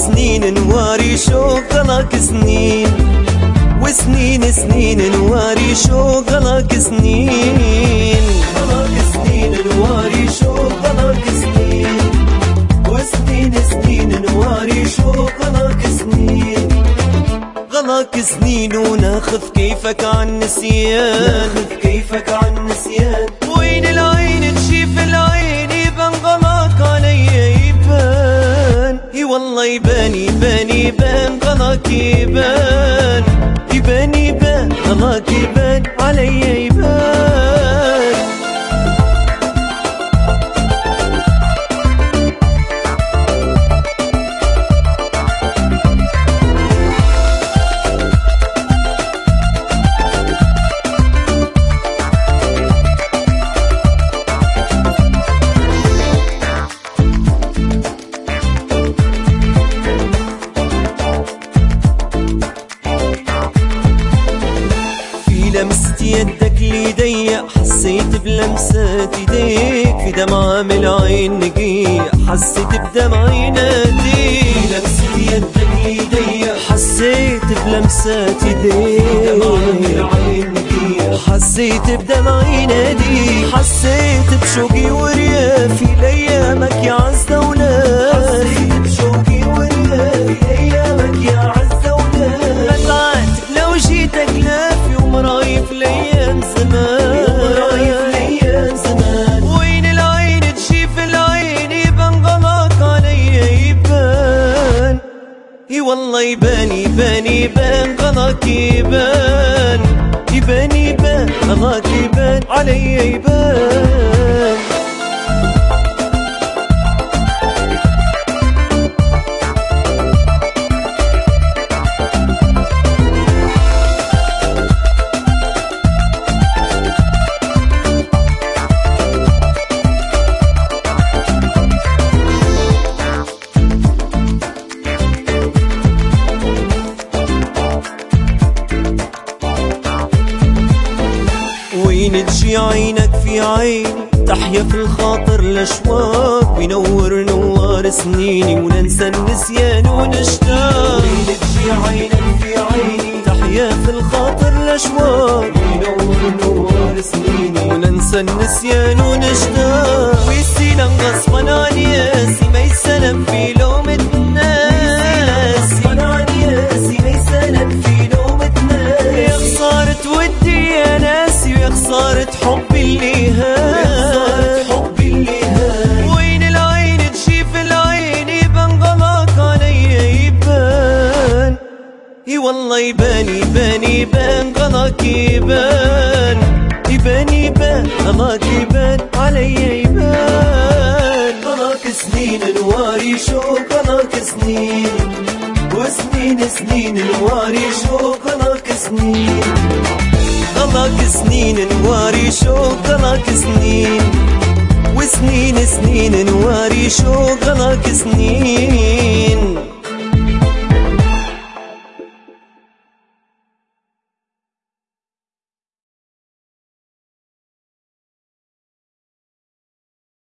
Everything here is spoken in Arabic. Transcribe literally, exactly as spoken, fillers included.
سنين نواري شوقك سنين، وسنين سنين نواري شوقك سنين، غلاك سنين نواري شوقك سنين، وسنين سنين نواري شوقك سنين، غلاك سنين وناخذ كيفك عن نسيان، ناخذ كيفك عن نسيان، وين العين تشيف العين يبان غلاك علي يبان، اي والله يبان يبان يبان غلاك يبان، يبان يبان غلاك يبان علي يبان. لمست يدك ليدي حسيت بلمسات يديك، في دمعة من العين نقية حسيت بدمع ناديك، لمست يدك ليدي حسيت بلمسات يديك، في دمعة من العين نقية حسيت بدمع ناديك، حسيت بشوقي وريافي لأيامك يا عز ولاد، حسيت بشوقي وريافي لأيامك يا عز ولاد، ببعتك لو جيتك لافي ومرايف لأيام زمان، ومرايف لأيام زمان، وين العين تشيف العين يبان غلاك علي يبان، اي والله يبان يبان يبان غلاك يبان، يبان يبان غلاك يبان علي يبان. وين تجي عينك في عيني تحيا في الخاطر الأشواق، وينور نوار سنيني وننسى النسيان ونشتاق، وين تجي عينك في عيني تحيا في الخاطر الأشواق، وينور نوار سنيني وننسى النسيان ونشتاق، ويسينا غصبا عن ياسي ما يسلم في لومة الناس، غصبا عن ياسي ما يسلم في لومة الناس، يا خسارة ودي يا ناسي ويا خسارة حبي اللي هان، حبي اللي هان، وين العين تشيف العين يبان غلاك علي يبان، اي والله يبان يبان يبان غلاك يبان، يبان يبان غلاك يبان علي يبان، غلاك سنين نواري شوق غلاك سنين، وسنين سنين نواري شوق غلاك سنين، غلاك سنين نواري شوق غلاك سنين، وسنين سنين نواري شوق غلاك سنين.